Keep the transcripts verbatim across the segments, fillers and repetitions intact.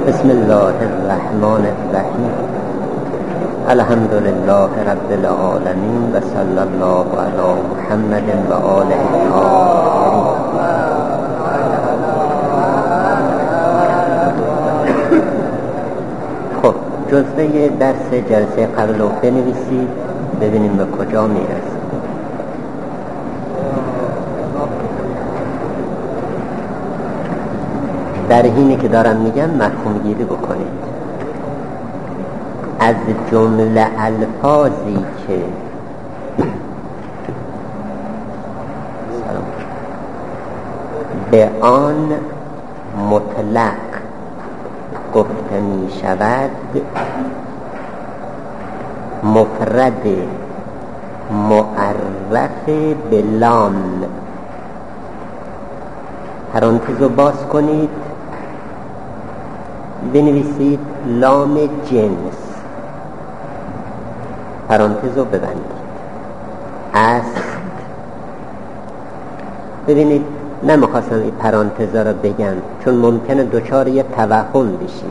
بسم الله الرحمن الرحیم. الحمد لله رب العالمین و صلی الله علی محمد و آله الطاهرین. خب جزوه درس جلسه قبل رو بنویسید ببینیم به کجا میرسید. در حینی که دارم میگم مفهوم گیری بکنید. از جمله الفاظی که به آن مطلق گفته می شود مفرد معرف به لام. پرانتز رو باز کنید، بنویسید لام جنس، پرانتز رو ببندید. است. ببینید نمیخواستم این پرانتز رو بگم چون ممکنه دچار یه توهم بشید.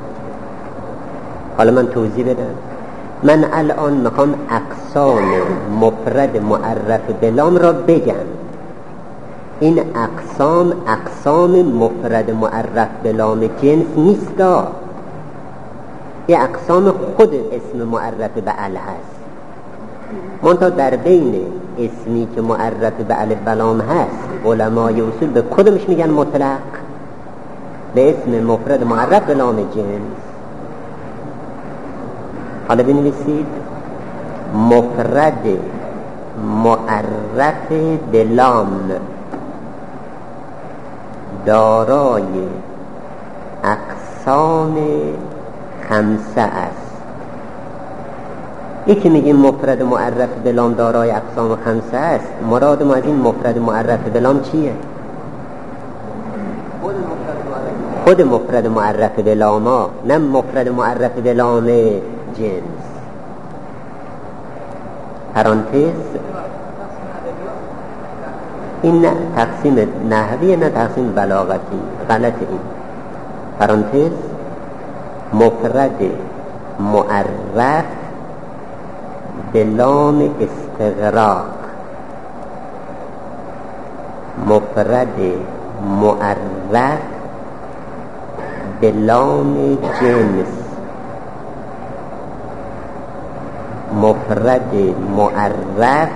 حالا من توضیح بدم. من الان میخوام اقسام مفرد معرف به لام را بگم. این اقسام اقسام مفرد معرف به لام جنس نیست، یه اقسام خود اسم معرف به ال هست. منتها در بین اسمی که معرف به الف و لام هست علمای اصول به کدومش میگن مطلق؟ به اسم مفرد معرف به لام جنس. حالا بنویسید مفرد معرف به لام دارای اقسام خمسه است. یکی میگیم مفرد معرف به لام دارای اقسام خمسه است. مراد ما از این مفرد معرف به لام چیه؟ خود مفرد معرف به لام، نه مفرد معرف به لام جنس. پرانتز این نه تقسیم نحوی نه تقسیم بلاغتی، غلط. این پرانتز مفرد معرف به لام استغراق، مفرد معرف به لام جنس، مفرد معرف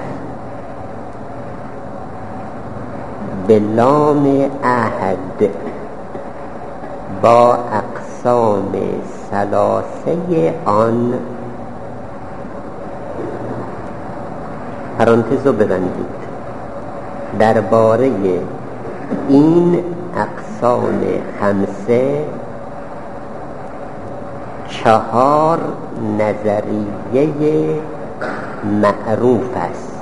به لام عهد با اقسام ثلاثه آن. پرانتز رو ببندید. درباره این اقسام خمسه چهار نظریه معروف است.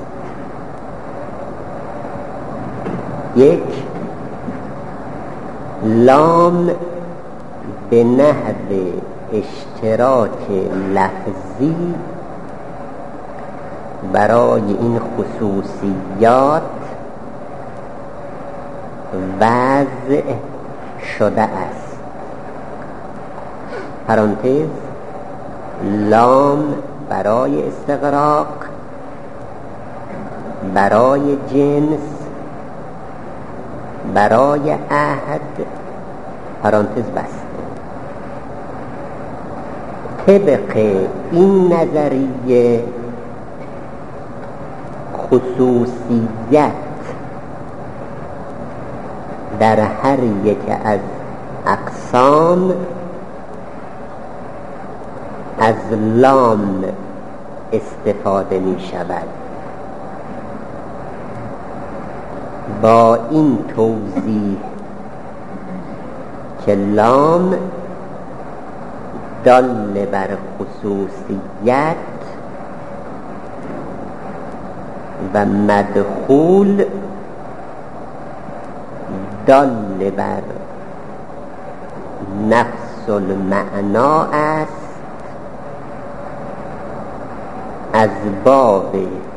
یک، لام به نحو اشتراک لفظی برای این خصوصیات وضع شده است. پرانتز لام برای استغراق، برای جنس، برای عهد، پرانتز بسته. طبق این نظریه خصوصیت در هر یک از اقسام از لام استفاده می شود. با این توضیح که لام دال بر خصوصیت و مدخول دال بر نفس المعنا است. از باب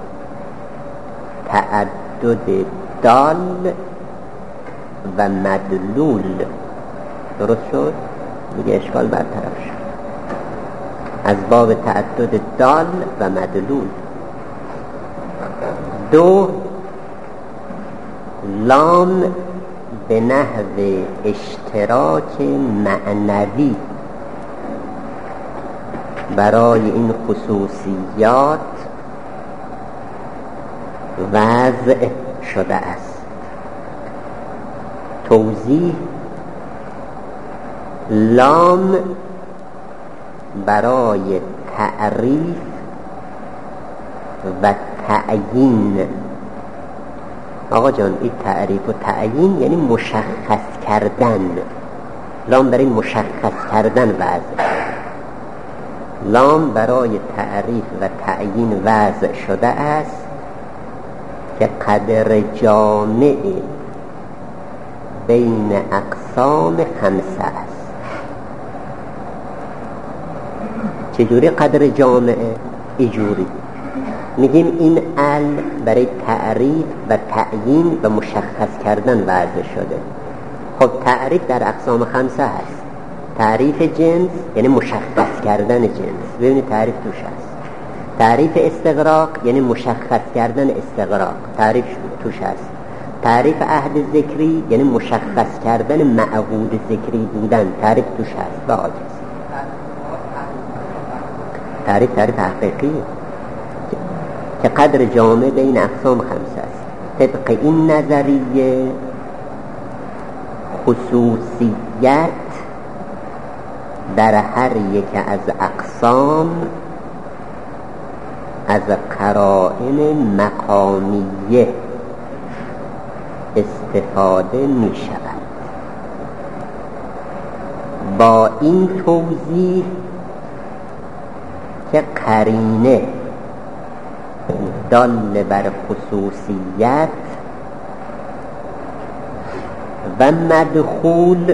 تعدد دال و مدلول. درست شد؟ دیگه اشکال برطرف شد. از باب تعدد دال و مدلول. دو، لام به نحو اشتراک معنوی برای این خصوصیات وضع شده است. توضیح: لام برای تعریف و تعیین. آقا جان، این تعریف و تعیین یعنی مشخص کردن. لام برای مشخص کردن وضع. لام برای تعریف و تعیین وضع شده است که قدر جامع بین اقسام خمسه است. چجوری قدر جامعه؟ ایجوری میگیم این ال برای تعریف و تعیین و مشخص کردن وضع شده. خب تعریف در اقسام خمسه هست. تعریف جنس یعنی مشخص کردن جنس، ببینید تعریف توش هست. تعریف استغراق یعنی مشخص کردن استغراق، تعریف توش هست. تعریف عهد ذکری یعنی مشخص کردن معهود ذکری بودن، تعریف توش هست. با عاجز تعریف تعریف حقیقی که قدر جامع بین اقسام خمسه است. طبق این نظریه خصوصیت در هر یک از اقسام از قرائن مقامیه استفاده می شود. با این توضیح که قرینه دال بر خصوصیت و مدخول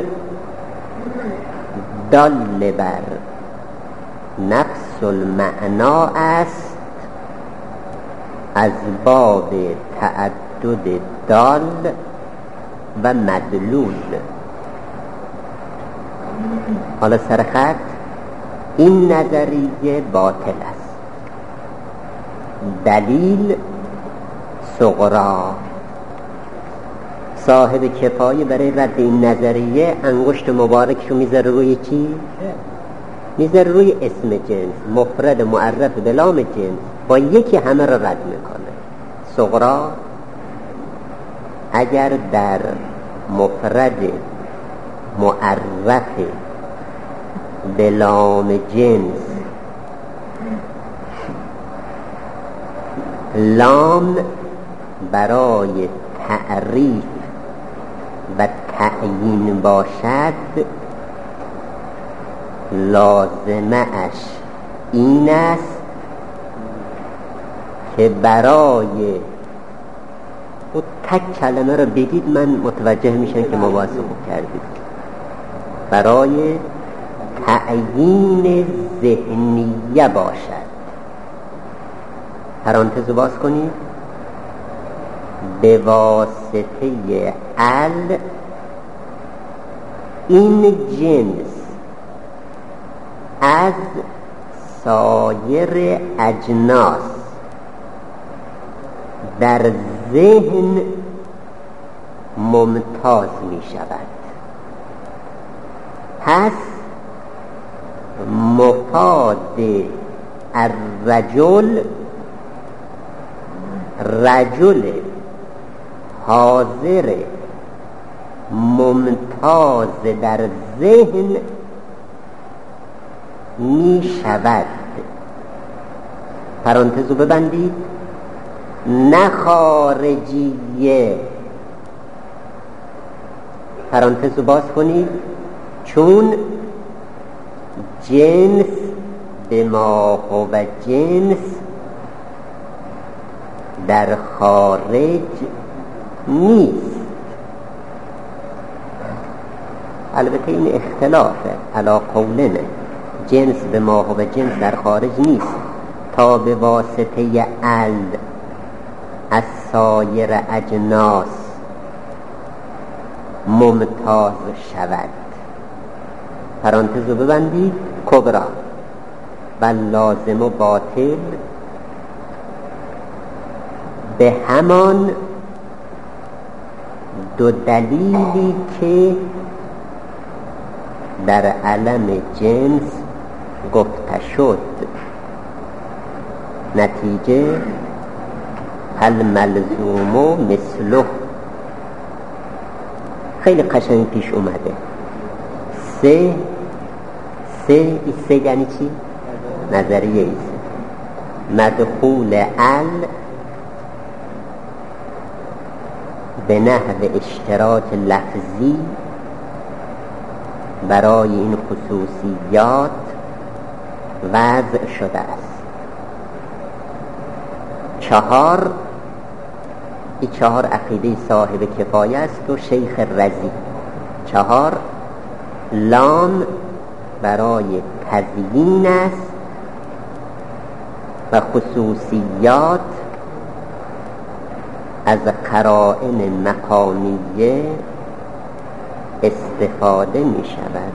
دال بر نفس المعنا است، از باب تعدد دال و مدلول. حالا سرخط این نظریه باطل است. دلیل صغرا. صاحب کفایه برای رد این نظریه انگشت مبارکشو میذاره روی چی؟ میذاره روی اسم جنس، مفرد معرف به لام جنس، با یکی همه را رد میکنه. صغرا اگر در مفرد معرف به لام جنس لام برای تعریف و تعیین باشد، لازمه اش این است که برای او تک کلمه رو بگید من متوجه میشم که مواظب کردید، برای تعیین ذهنیه باشد. پرانتز باز کنید. به واسطه ال این جنس از سایر اجناس در ذهن ممتاز می شود. پس مفاد الرجل رجل حاضر ممتاز در ذهن می شود. پرانتزو ببندید. نه خارجیه. پرانتزو باز کنید. چون جنس به ما هو جنس در خارج نیست. البته این اختلافه علا قولنه. جنس به ما هو جنس در خارج نیست تا به واسطه ال از سایر اجناس ممتاز شود. پرانتز رو ببندید، کبرا و لازم و باطل به همان دو دلیلی که در علم جنس گفته شد، نتیجه الملزوم مثله. خیلی قشنگ پیش اومده. سه سه سه یعنی چی؟ نظریه ایست مدخول ال به نحو اشتراک لفظی برای این خصوصیات وضع شده است. چهار این چهار عقیده صاحب کفایه است و شیخ رضی. چهار لام برای تزیین است و خصوصیات از قرائن مکانیه استفاده می شود.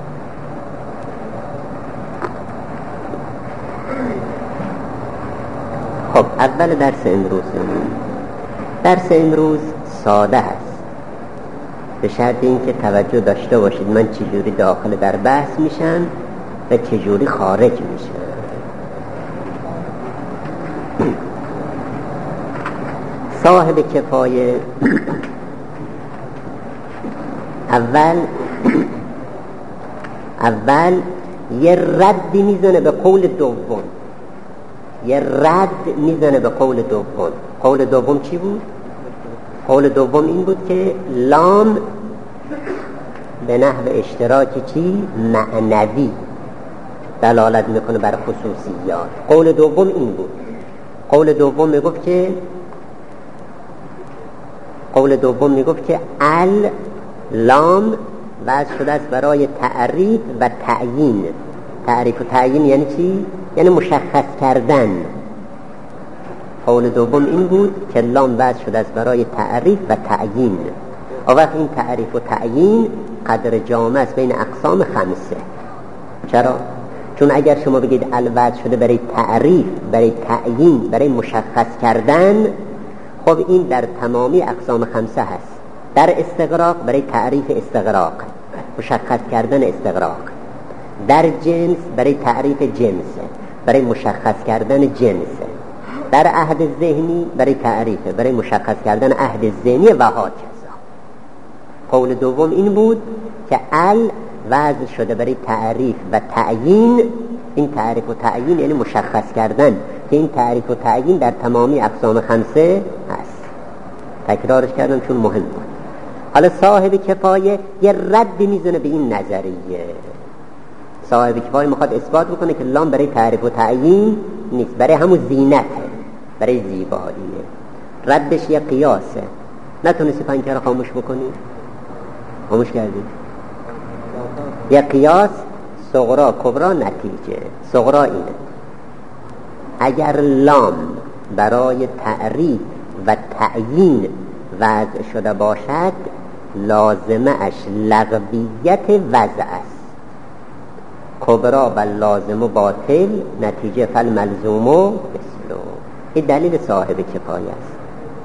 خب اول درس امروز درس امروز ساده است، به شرط اینکه توجه داشته باشید من چجوری داخل در بحث میشن و چجوری خارج میشن. صاحب کفایه اول اول یه ردی میزنه به قول دوم، یه رد میزنه به قول دوم. قول دوم چی بود؟ قول دوم این بود که لام به نحو اشتراک چی؟ معنوی دلالت میکنه بر خصوصیات. قول دوم این بود. قول دوم میگفت که قول دوم میگفت که ال لام وضع شده است برای تعریف و تعیین. تعریف و تعیین یعنی چی؟ یعنی مشخص کردن. قول دوم این بود که لام وضع شده است برای تعریف و تعیین. و وقت این تعریف و تعیین قدر جامع است بین اقسام خمسه. چرا؟ چون اگر شما بگید ال وضع شده برای تعریف، برای تعیین، برای مشخص کردن، خب این در تمامی اقسام خمسه هست. در استغراق برای تعریف استغراق، مشخص کردن استغراق. در جنس برای تعریف جنس، برای مشخص کردن جنس. در عهد ذهنی برای تعریف، برای مشخص کردن عهد ذهنی و هاکذا. قول دوم این بود که ال وضع شده برای تعریف و تعیین. این تعریف و تعیین یعنی مشخص کردن که این تعریف و تعیین در تمامی اقسام خمسه هست. تکرارش کردم چون مهم بود. حالا صاحب کفایه یه رد میزنه به این نظریه. صاحب کفایه میخواد اثبات بکنه که لام برای تعریف و تعیین نیست، برای همون زینته، برای زیباییه. ردش یه قیاسه. نتونستی پنکه رو خاموش بکنی؟ خاموش کردی؟ یه قیاس صغرا کبرا نتیجه. صغرا اینه: اگر لام برای تعریف و تعیین وضع شده باشد لازمه اش لغویت وضع است. کبرا و لازم و باطل نتیجه فالملزوم و مثلو. این دلیل صاحب کفایه است.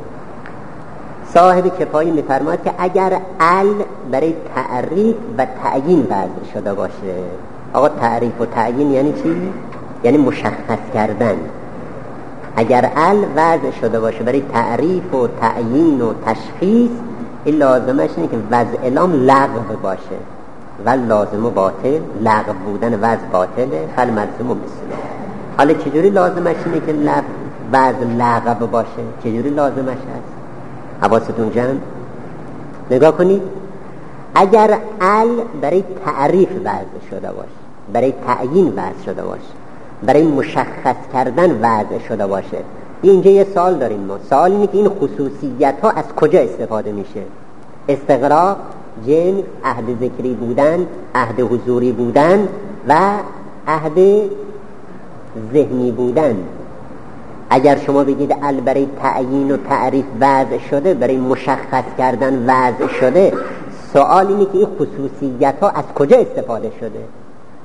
صاحب کفایه میفرماید که اگر ال برای تعریف و تعیین وضع شده باشه. آقا تعریف و تعیین یعنی چی؟ یعنی مشخص کردن. اگر ال وضع شده باشه برای تعریف و تعیین و تشخیص، این لازمش اینه که وضع لام لغو باشه. و لازم و باطل، لغو بودن وضع باطله. فالملزوم و مثله. حالا چجوری لازمش اینه که وضع لغو باشه؟ چجوری لازمش هست؟ حواستون جمع. نگاه کنید. اگر ال برای تعریف وضع شده باشه، برای تعیین وضع شده باشه، برای مشخص کردن وضع شده باشه، اینجا یه سوال داریم ما. سوال اینه که این خصوصیت ها از کجا استفاده میشه؟ استغراق، جنس، عهد ذکری بودن، عهد حضوری بودن و عهد ذهنی بودن. اگر شما بگید ال برای تعیین و تعریف وضع شده، برای مشخص کردن وضع شده، سوال اینه که این خصوصیت ها از کجا استفاده شده؟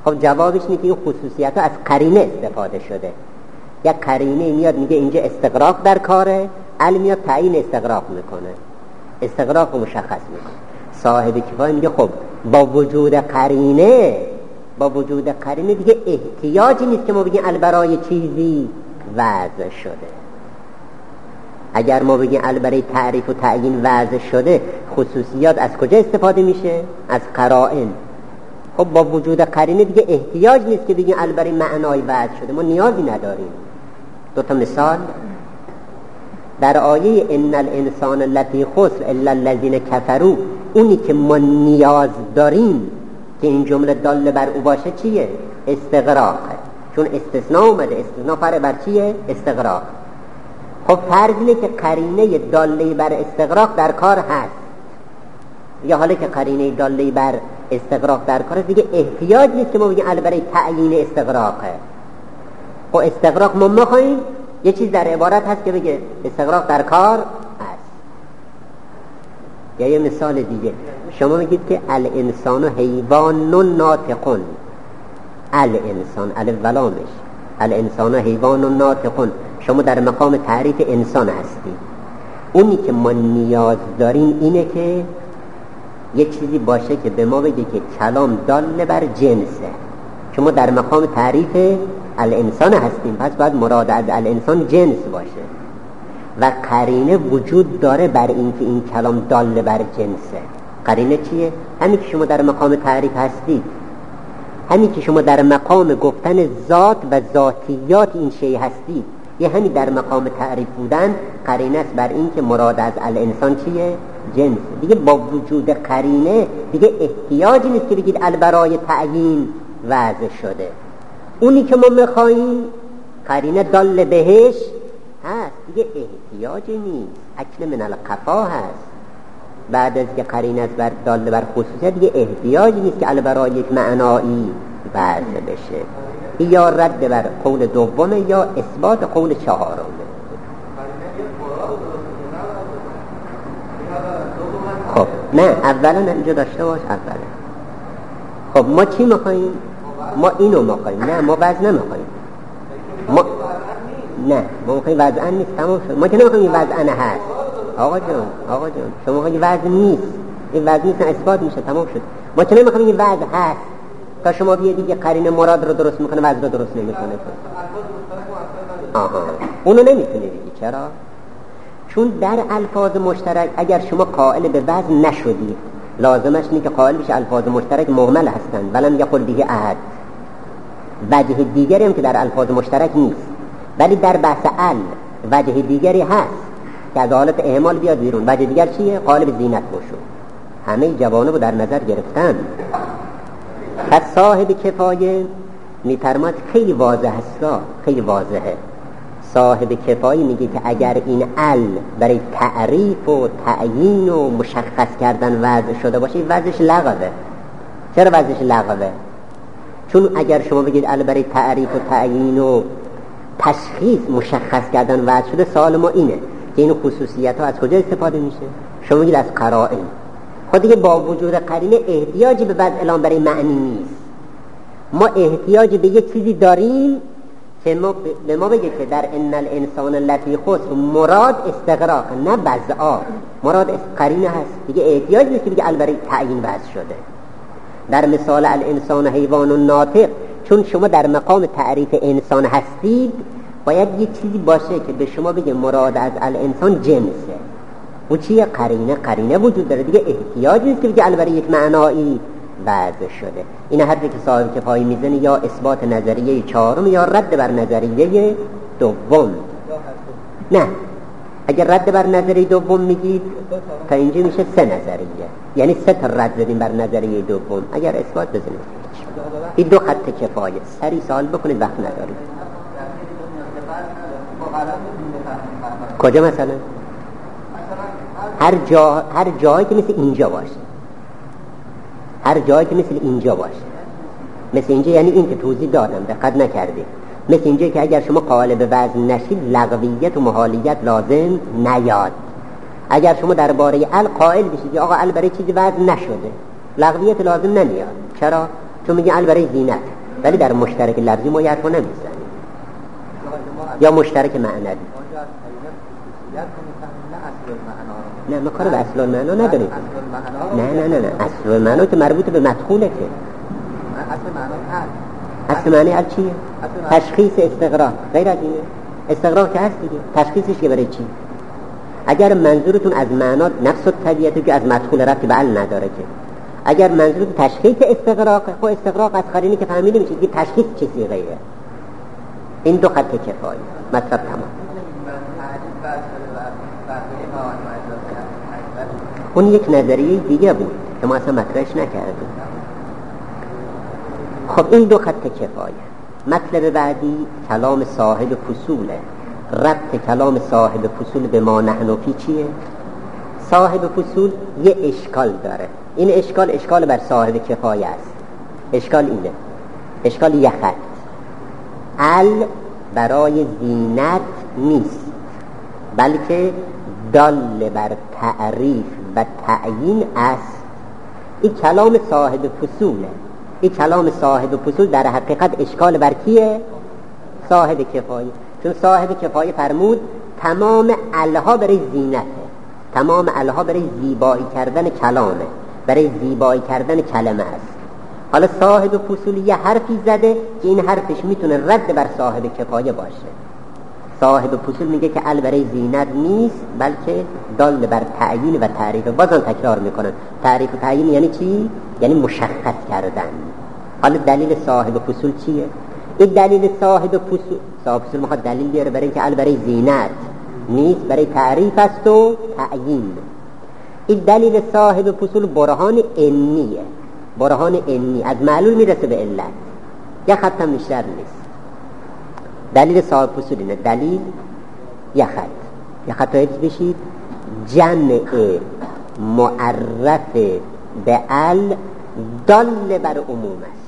خب جوابش اینه که این خصوصیت ها از قرینه استفاده شده. یک قرینه میاد میگه اینجا استغراق در کاره، ال میاد تعیین استغراق میکنه، استغراق رو مشخص میکنه. صاحب کفایه میگه خب با وجود قرینه با وجود قرینه دیگه احتیاجی نیست که ما بگیم البرای چیزی وضع شده. اگر ما بگیم البرای تعریف و تعیین وضع شده، خصوصیات از کجا استفاده میشه؟ از قرائن. خب با وجود قرینه دیگه احتیاج نیست که بگیم البرای معنای وضع شده، ما نیازی نداریم. دو تا مثال در آیه ان الانسان لفی خسر الا الذین کفروا، اونی که ما نیاز داریم که این جمله داله بر او باشه چیه؟ استغراقه، چون استثناء اومده. استثناء فرع بر چیه؟ استغراق. خب فرض اینه که قرینه داله بر استغراق در کار هست، یا حالا که قرینه داله بر استغراق در کار دیگه احتیاج نیست که ما بگیم البرای تعیین استغراقه. خب استغراق ما میخوایم یه چیز در عبارت هست که بگه استغراق در کار هست. یا یه مثال دیگه، شما میگید که الانسان حیوان ناطقون، الانسان الف ولامش الانسان حیوان ناطقون، شما در مقام تعریف انسان هستی. اونی که ما نیاز داریم اینه که یه چیزی باشه که به ما بگه که کلام داله بر جنسه. شما در مقام تعریف الانسان هستیم، پس باید مراد از الانسان جنس باشه و قرینه وجود داره بر این که این کلام داله بر جنسه. قرینه چیه؟ همین که شما در مقام تعریف هستید، همین که شما در مقام گفتن ذات و ذاتیات این شی هستید، یه همین در مقام تعریف بودن قرینه است بر این که مراد از الانسان چیه؟ جنس. دیگه با وجود قرینه دیگه احتیاجی نیست که بگید البرای تعیین وضع شده. اونی که ما میخواییم قرینه دال بهش هست، دیگه احتیاجی نیست. اکل من القفا هست. بعد از که قرینه از بر دال بر خصوصیت دیگه احتیاجی نیست که البرای یک معنایی وضع بشه. یا رد بر قول دومه یا اثبات قول چهارمه. خب نه اولا اینجا داشته باش. اولا خب ما چی میخواییم؟ ما اینو میخواییم. نه ما وضع نمیخواییم. ما نه ما میخواییم وضع نیست. تمام شد. ما که نمیخواییم وضع هست. آقا جان آقا جان شما میخواییم وضع نیست، این وضع نیست اثبات میشه. تمام شد. ما که نمیخواییم این وضع هست تا شما بیه دیگه قرینه مراد رو درست میکنه وضع رو درست نمیکنه. آها اونو نمیتونه بگی. چرا؟ چون در الفاظ مشترک اگر شما قائل به وزن نشدید، لازمش اینه که قائل بشه الفاظ مشترک مهمل هستند ولم یقل به احد. وجه دیگری هم که در الفاظ مشترک نیست، ولی در بحث ال وجه دیگری هست که از حالت اهمال بیاد بیرون. وجه دیگر چیه؟ قائل به زینت باشو. همه جوانب رو در نظر گرفتن. پس صاحب کفایه میفرماد خیلی واضح هست، خیلی واضحه. صاحب کفایه میگه که اگر این ال برای تعریف و تعیین و مشخص کردن وضع شده باشه، وضعش لغوه. چرا وضعش لغوه؟ چون اگر شما بگید ال برای تعریف و تعیین و تشخیص مشخص کردن وضع شده، سوال ما اینه که این خصوصیت ها از کجا استفاده میشه؟ شما میگید از قرائن. خود دیگه با وجود قرینه احتیاجی به وضع اعلام برای معنی نیست. ما احتیاج به یک چیزی داریم که ما به ما بگه که در ان الانسان لفی خسر مراد استغراق نه وضع، مراد قرینه هست. دیگه احتیاج نیست که بگه البرای تعیین وضع شده. در مثال الانسان حیوان ناطق، چون شما در مقام تعریف انسان هستید، باید یک چیزی باشه که به شما بگه مراد از الانسان جنسه. و چیه؟ قرینه. قرینه وجود داره، دیگه احتیاج نیست که بگه البرای یک معنایی وضع شده. این حرفی که صاحب کفایه میزنه یا اثبات نظریه چهارم یا رد بر نظریه دوم. نه اگر رد بر نظریه دوم میگید تا اینجا میشه سه نظریه، یعنی سه تا رد زدیم بر نظریه دوم. اگر اثبات بزنید این دو خط کفایه. سری سوال بکنید، وقت ندارید. کجا مثلا؟ هر جا هر جایی که مثل اینجا باشه، هر جایی که مثل اینجا باشه. مثل اینجا یعنی این که توضیح دادم دقت نکردید. مثل اینجا که اگر شما قائل به وزن نشید، لغویت و محالیت لازم نیاد. اگر شما درباره ال قائل بشید آقا ال برای چیزی وزن نشده، لغویت لازم نمیاد. چرا؟ چون میگه ال برای زینت. ولی در مشترک لفظی ما یه حرف نمیزنیم یا مشترک معنوی. نه ما کار به اصل المعنا نداریم. نه نه نه نه اصل المعنا که مربوط به مدخوله. که اصل معنا اصل معنی هر چیه؟ تشخیص استغراق. غیر از اینه استغراق که هست دیگه. تشخیصش که برای چی؟ اگر منظورتون از معنا نفس الطبیعته که از مدخول ربطی به ال نداره، که اگر منظورتون تشخیص استغراق، خب استغراق از قرینی که فهمیده میشه که تشخیص چه صیغه‌ایه. این دو خط کفایه. مطلب تمام. اون یک نظریه دیگه بود که ما اصلا مطرحش نکردیم. خب این دو خط کفایه. مطلب بعدی کلام صاحب فصوله. ربط کلام صاحب فصول به ما نحن فی چیه؟ صاحب فصول یه اشکال داره. این اشکال اشکال بر صاحب کفایه است. اشکال اینه، اشکال یه خط. ال برای زینت نیست، بلکه دال بر تعریف و تعیین است. این کلام صاحب فصوله. این کلام صاحب فصول در حقیقت اشکال بر کیه؟ صاحب کفایه. چون صاحب کفایه فرمود تمام الها برای زینته، تمام الها برای زیبایی کردن کلامه، برای زیبایی کردن کلمه است. حالا صاحب فصول یه حرفی زده که این حرفش میتونه رد بر صاحب کفایه باشه. صاحب فصول میگه که ال برای زینت نیست، بلکه دال بر تعیین و تعریف. بازم تکرار میکنن تعریف و تعیین یعنی چی؟ یعنی مشخص کردن. حالا دلیل صاحب فصول چیه؟ این دلیل صاحب فصول، صاحب فصول میخواد دلیل بیاره برای اینکه ال برای زینت نیست، برای تعریف است و تعیین. این دلیل صاحب فصول برهان عنیه. برهان عنی از معلول میرسه به علت، یه خط هم بیشتر نیست. دلیل صاحب فصول اینه، دلیل یه خط، یه خط حفظ بشید. جمع معرف به ال دال بر عموم است.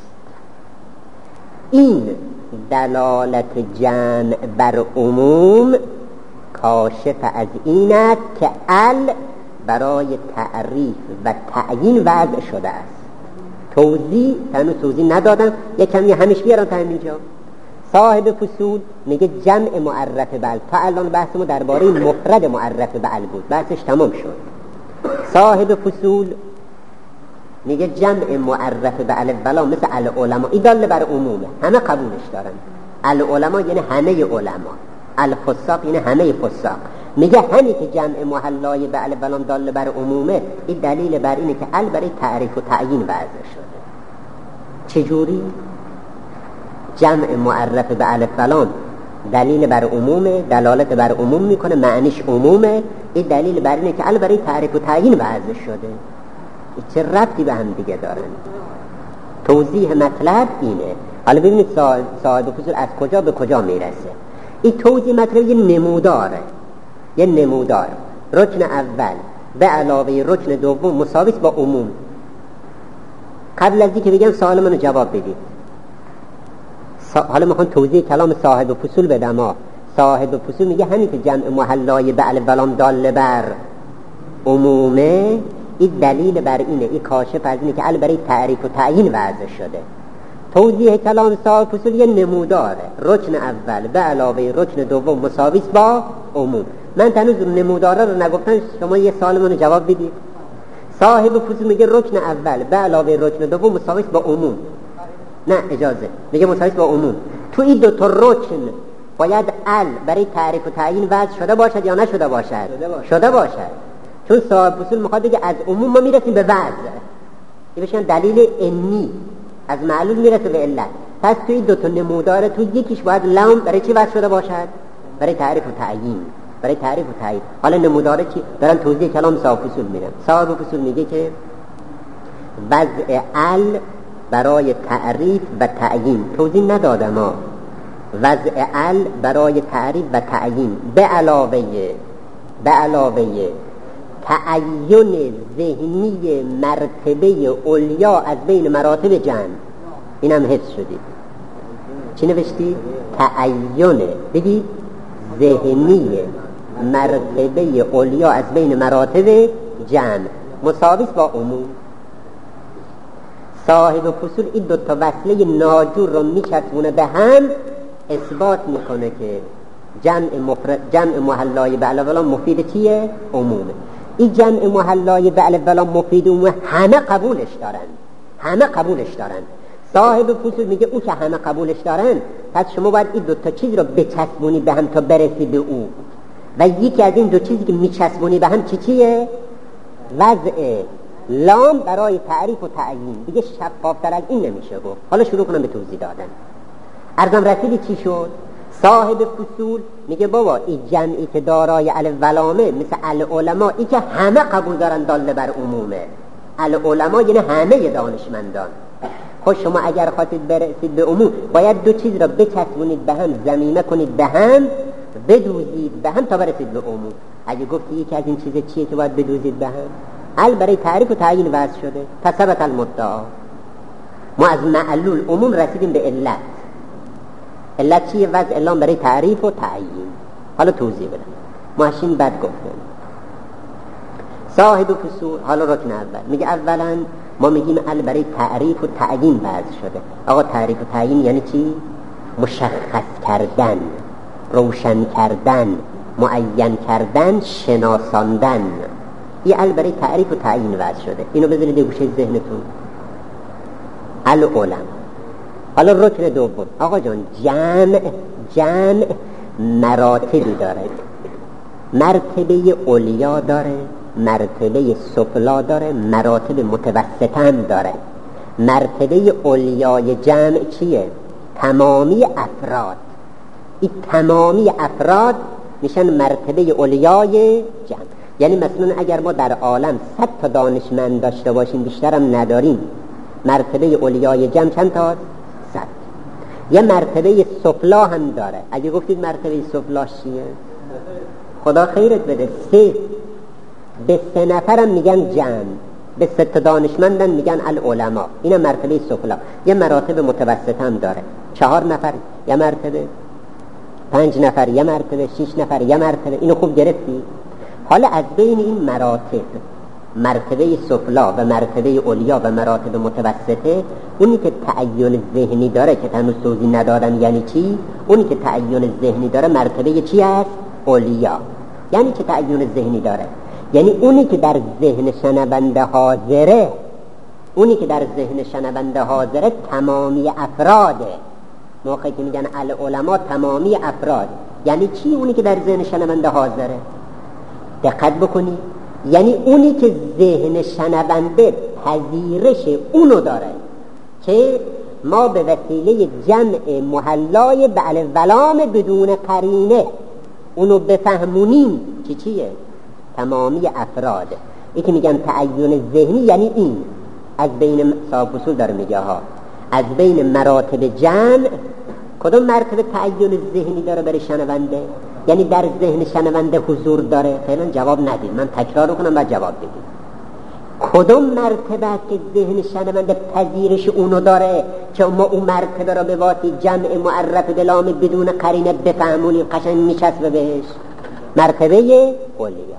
این دلالت جمع بر عموم کاشف از اینت که ال برای تعریف و تعیین وضع شده است. توضیح تنو توضیح ندادم، یک کمی همیش بیارم تا همینجا. صاحب فصول میگه جمع معرف به ال. تا الان بحث ما درباره مفرد معرف به ال بود، بحثش تمام شد. صاحب فصول میگه جمع معرف به ال بلا مثل العلماء، این دال بر عمومه، همه قبولش دارن. العلماء یعنی همه علما، الفساق یعنی همه فساق. میگه همین که جمع محلای به ال بلا دال بر عمومه، این دلیل بر اینه که ال برای تعریف و تعیین وضع شده. چجوری؟ جمع معرف به ال بلا دلیل بر عمومه، دلالت بر عموم میکنه، معنیش عمومه. این دلیل بر اینه که ال برای تعریف و تعیین وضع شده. چه ربطی به هم دیگه دارن؟ توضیح مطلب اینه. حالا ببینید صاحب فصول از کجا به کجا میرسه. این توضیح مطلب یه نموداره، یه نمودار. رکن اول به علاوه رکن دوم مساویس با عموم. قبل از اینکه بگم سوال منو جواب بدید. حالا میخوام توضیح کلام صاحب فصول بدم. ها صاحب فصول میگه همین که جمع محلای به ال بلام دال بر عمومه، این دلیل بر اینه، این کاشف از اینه که ال برای تعریف و تعیین وضع شده. توضیح کلام صاحب فصول یه نموداره. رکن اول به علاوه رکن دوم مساویس با عموم. من تنوز نموداره رو نگفتم، شما یه سوال منو جواب بدید. صاحب فصول میگه رکن اول به علاوه رکن دوم مساویس با عموم. نه اجازه، میگه مساویس با عموم. تو این دو تا رکن باید ال برای تعریف و تعیین وضع شده باشد یا نشده باشد؟ شده باشد, شده باشد. چون صاحب فصول میخواد بگه از عموم ما میرسیم به وضع، این بشن دلیل انی، از معلول میرسه به علت. پس توی دو تا نمودار، تو یکیش باید لام برای چی وضع شده باشد؟ برای تعریف و تعیین، برای تعریف و تعیین. حالا نموداره چی؟ دارن توضیح کلام صاحب فصول میرن. صاحب فصول میگه که وضع ال برای تعریف و تعیین، توضیح ندادم ها، وضع ال برای تعریف و تعیین به علاوه به علاوه تعیین ذهنی مرتبه علیا از بین مراتب جمع. اینم حفظ شدید. چی نوشتی؟ تعیین، بگید ذهنی مرتبه علیا از بین مراتب جمع مساویس با عموم. صاحب فصول این دوتا وصله ناجور رو میچسبونه به هم، اثبات میکنه که جمع مفرد جمع محلای بعل ولا مفید چیه؟ عمومه. این جمع محلای بعل ولا مفید عمومه همه قبولش دارن، همه قبولش دارن. صاحب فصول میگه او که همه قبولش دارن، پس شما باید این دوتا چیز رو بچسبونی به هم تا برسی به او. و یکی از این دو چیزی که میچسبونی به هم چی چیه؟ وضع لام برای تعریف و تعیین. دیگه شفافتر از این نمیشه گفت. حالا شروع کنم به توضیح دادن. ارزم رسیدی چی شد؟ صاحب فصول میگه بابا این جمعی که دارای الولامه مثل العلماء، ای که همه قبول دارن داله بر عمومه. العلماء یعنی همه دانشمندان. خود شما اگر خواستید برسید به عموم باید دو چیز را بچسبونید به هم، ضمیمه کنید به هم، بدوزید به هم تا برسید به عموم. اگه گفتی یکی از این چیزا چیه که باید بدوزید به هم، ال برای تعریف و تعیین وضع شده، پس ثبت المدعا. ما از معلول عموم رسیدیم به علت. علت چیه؟ وضع لام برای تعریف و تعیین. حالا توضیح بدم. ماشین بد گفتم. صاحب فصول حالا رکن اول میگه اولا ما میگیم ال برای تعریف و تعیین وضع شده. آقا تعریف و تعیین یعنی چی؟ مشخص کردن، روشن کردن، معین کردن، شناساندن. این ال برای تعریف و تعیین وضع شده. اینو بذارید گوشه ذهنتون. العلم. حالا رکن دوم، آقا جان جمع جمع مراتبی داره. مرتبه علیا داره، مرتبه سفلا داره، مراتب متوسطه هم داره. مرتبه علیای جمع چیه؟ تمامی افراد. این تمامی افراد میشن مرتبه علیای جمع. یعنی مثلا اگر ما در عالم صد تا دانشمند داشته باشیم، بیشترم نداریم، مرتبه علیای جمع چند تاست؟ صد. یه مرتبه سفلا هم داره. اگه گفتید مرتبه سفلا چیه؟ خدا خیرت بده، سه به سه نفرم میگن جمع، به سه تا دانشمندن میگن العلماء. اینا مرتبه سفلا. یه مراتب متوسط هم داره. چهار نفر یه مرتبه، پنج نفر یه مرتبه، شش نفر یه مرتبه. اینو خوب گرفتی؟ حالا از بین این مراتب، مرتبه سفلا و مرتبه علیا و مراتب متوسطه، اونی که تعین ذهنی داره که تنوز توضیح ندادم یعنی چی؟ اونی که تعین ذهنی داره مرتبه چی است؟ علیا. یعنی که تعین ذهنی داره یعنی اونی که در ذهن شنونده حاضره، اونی که در ذهن شنونده حاضره تمامی افراده. موقعی که میگن العلماء تمامی افراد، یعنی چی اونی که در ذهن شنونده حاضره؟ دقت بکنی، یعنی اونی که ذهن شنونده پذیرش اونو داره که ما به وسیله جمع محلای بعل ولام بدون قرینه اونو بفهمونیم که چیه؟ تمامی افراد. این که میگن تعین ذهنی یعنی این. از بین صاحب فصول داره میگه ها، از بین مراتب جمع کدوم مرتبه تعین ذهنی داره برای شنونده؟ یعنی در ذهن شنونده حضور داره. فعلا جواب ندید، من تکرار کنم بعد جواب بدید. کدوم مرتبه که ذهن شنونده پذیرش اونو داره که ما اون مرتبه را به واسطه جمع معرف بلام بدون قرینه بفهمونیم، قشنگ میچسبه بهش؟ مرتبه علیا.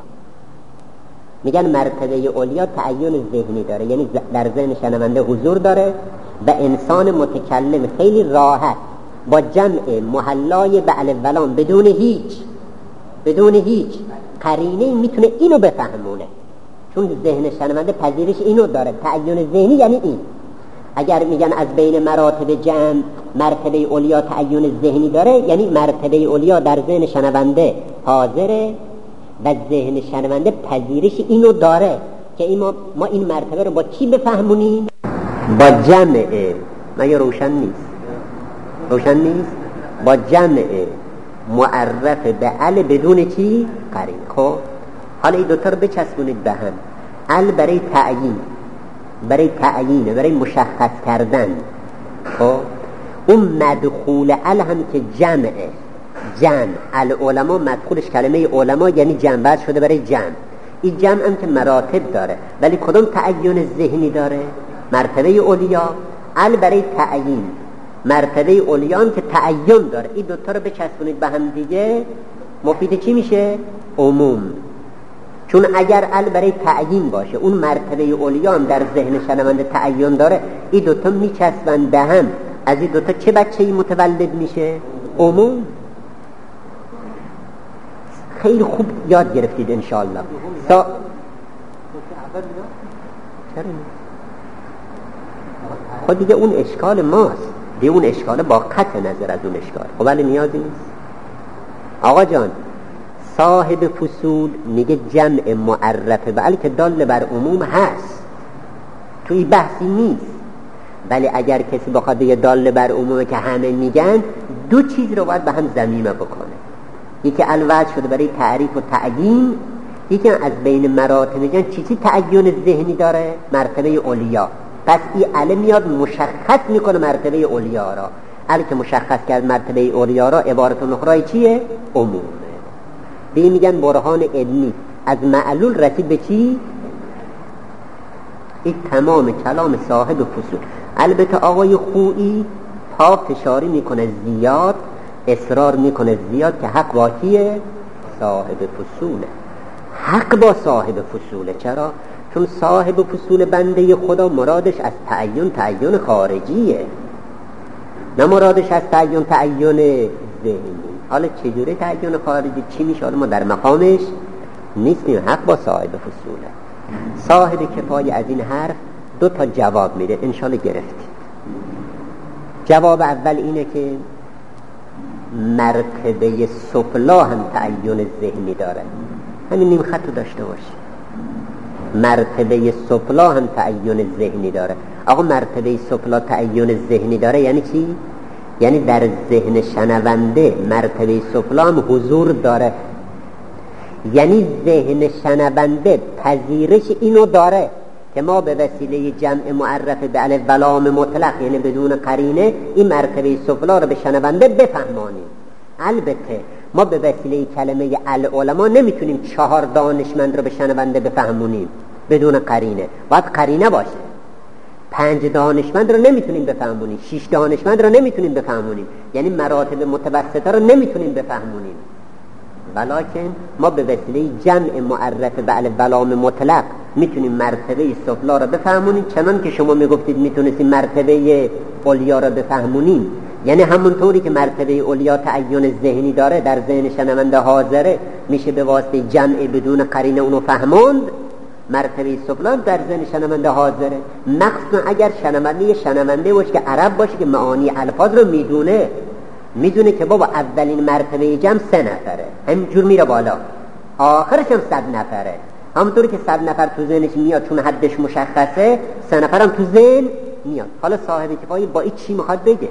میگن مرتبه علیا تعین ذهنی داره، یعنی در ذهن شنونده حضور داره و انسان متکلم خیلی راحت با جمع محلای بعل ولام بدون هیچ بدون هیچ قرینه میتونه اینو بفهمونه، چون ذهن شنونده پذیرش اینو داره. تعین ذهنی یعنی این. اگر میگن از بین مراتب جمع مرتبه علیا تعین ذهنی داره، یعنی مرتبه علیا در ذهن شنونده حاضره و ذهن شنونده پذیرش اینو داره که این ما, ما این مرتبه رو با چی بفهمونیم؟ با جمع. مگه روشن نیست؟ روشن نیست؟ با جمع معرف به ال بدون چی؟ قرین. خب حالا این دوتا رو بچسبونید به هم. ال برای تعیین، برای تعیین، برای مشخص کردن. خب اون مدخول ال هم که جمعه، جمع العلماء، مدخولش کلمه علماء یعنی جمع شده برای جمع. این جمع هم که مراتب داره، ولی کدوم تعین ذهنی داره؟ مرتبه علیا. ال برای تعیین، مرتبه علیا هم که تعین داره. این دوتا رو بچسبونید به هم دیگه، مفید چی میشه؟ عموم. چون اگر ال برای تعیین باشه، اون مرتبه علیا هم در ذهن شنونده تعیین داره، این دوتا میچسبن به هم، از این دوتا چه بچه‌ای متولد میشه؟ عموم. خیلی خوب یاد گرفتید انشاءالله. سا... خود دیگه اون اشکال ماست، دیگه اون اشکال با قطع نظر از اون اشکال. خب ولی نیازی نیست. آقا جان صاحب فصول میگه جمع معرفه بلکه دال بر عموم هست، توی بحثی نیست. ولی اگر کسی بخواد یه دال بر عمومه که همه میگن، دو چیز رو باید به هم ضمیمه بکنه. یکی الوجه شده برای تعریف و تعیین، یکی از بین مراتب میگن چی چی تعیین ذهنی داره؟ مرتبه علیا. پس این علی میاد مشخص میکنه مرتبه علیا را. علی که مشخص کرد مرتبه علیا را، عبارت اخرى چیه؟ عمومه. به میگن برهان علمی. از معلول رسید به چی؟ این تمام کلام صاحب فصول. البته آقای خویی پا فشاری میکنه زیاد، اصرار میکنه زیاد که حق با کیه؟ صاحب فصوله. حق با صاحب فصوله. چرا؟ چون صاحب فصول بنده خدا مرادش از تعین تعین خارجیه، نه مرادش از تعین تعین ذهنی. حالا چجوری تعین خارجی چی میشه؟ ما در مقامش نیستیم. حق با صاحب فصوله. صاحب کفایه از این حرف دو تا جواب میده، انشالله گرفتید. جواب اول اینه که مرتبه سفلا هم تعین ذهنی داره. همین نیم خط رو داشته باشه. مرتبه سفلا هم تعین ذهنی داره. آقا مرتبه سفلا تعین ذهنی داره یعنی چی؟ یعنی در ذهن شنونده مرتبه سفلا هم حضور داره. یعنی ذهن شنونده پذیرش اینو داره که ما به وسیله جمع معرف به الف و لام مطلق، یعنی بدون قرینه، این مرتبه سفلا رو به شنونده بفهمانیم. البته ما به وسیله کلمه العلماء نمیتونیم چهار دانشمند رو به شنونده بفهمونیم بدون قرینه، باید قرینه باشه. پنج دانشمند رو نمیتونیم بفهمونیم، شش دانشمند رو نمیتونیم بفهمونیم، یعنی مراتب متوسطه رو نمیتونیم بفهمونیم. ولکن ما به وسیله جمع معرف به الف و لام مطلق میتونیم مرتبه سفلا رو بفهمونیم، چنان که شما میگفتید میتونستیم مرتبه علیا رو بفهمونیم. یعنی همونطوری که مرتبه علیا تعین ذهنی داره، در ذهن شنونده حاضره، میشه به واسطه جمع بدون قرینه اونو فهموند. مرتبه سفلا در ذهن شنونده حاضره، مخصوصا اگر شنونده شنونده باشه که عرب باشه، که معانی الفاظ رو میدونه، میدونه که بابا اولین مرتبه جمع سه نفره، همینجور میره بالا، آخرش هم صد نفره. همونطوری که صد نفر تو ذهنش میاد چون حدش مشخصه، سه نفر هم تو ذهن میاد. حالا صاحب کفایه با این چی میخواد بگه؟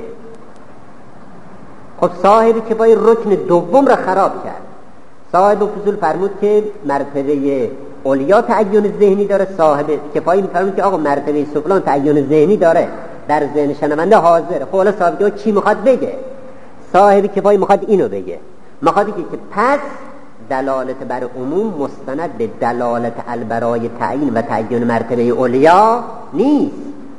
خب صاحب کفایه رکن دوم را خراب کرد. صاحب فصول فرمود که مرتبه علیا تعین ذهنی داره، صاحب کفایه میفرمود که آقا مرتبه سفلا تعین ذهنی داره، در ذهن شنونده حاضره. خب حالا صاحب کفایه چی میخواد بگه؟ صاحب کفایه میخواد اینو بگه، میخواد که پس دلالت بر عموم مستند به دلالت البرای تعیین و تعیین مرتبه علیا نیست.